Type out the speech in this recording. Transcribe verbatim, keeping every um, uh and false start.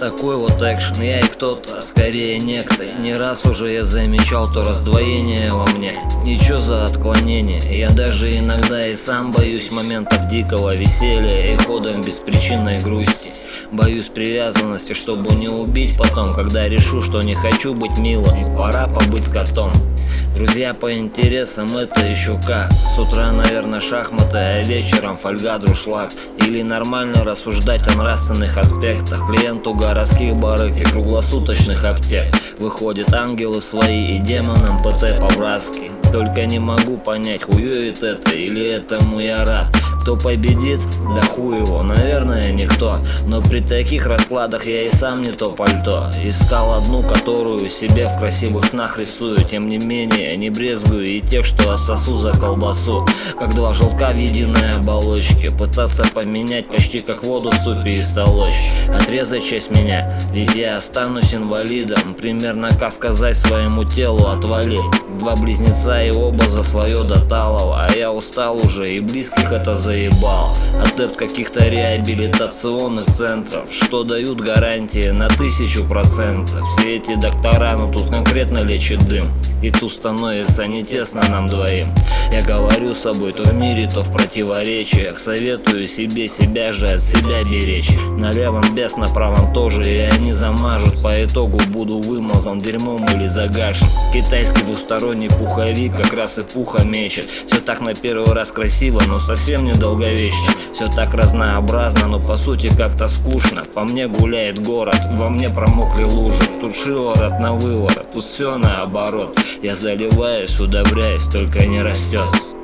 Такой вот экшен, я и кто-то, а скорее некто. Не раз уже я замечал то раздвоение во мне. Ничего за отклонение, я даже иногда и сам боюсь моментов дикого веселья и ходом беспричинной грусти. Боюсь привязанности, чтобы не убить потом, когда решу, что не хочу быть милым, пора побыть с котом. Друзья по интересам это еще как. С утра, наверное, шахматы, а вечером фольга, друшлаг. Или нормально рассуждать о нравственных аспектах. Клиенту городских барыг и круглосуточных аптек. Выходят ангелы свои и демонам ПТ по-братски. Только не могу понять, хуюет это или этому я рад. Кто победит? Да хуй его, наверное, никто. Но при таких раскладах я и сам не то пальто. Искал одну, которую себе в красивых снах рисую. Тем не менее, не брезгую и тех, что отсосу за колбасу. Как два желтка в единой оболочке. Пытаться поменять почти как воду в супе из толочь. Отрезать часть меня, ведь я останусь инвалидом. Примерно как сказать своему телу отвали. Два близнеца и оба за свое до талого. А я устал уже и близких это заебал. Адепт каких-то реабилитационных центров, что дают гарантии на тысячу процентов. Все эти доктора, ну тут конкретно лечат дым. И тут становится не тесно нам двоим. Я говорю с собой то в мире, то в противоречиях. Советую себе себя же от себя беречь. На левом бес, на правом тоже, и они замажут. По итогу буду вымазан дерьмом или загашен. Китайский двусторонний пуховик как раз и пуха мечет. Все так на первый раз красиво, но совсем не долговечно. Все так разнообразно, но по сути как-то скучно. По мне гуляет город, во мне промокли лужи. Тут шиворот на выворот, тут все наоборот. Я заливаюсь, удобряюсь, только не растет.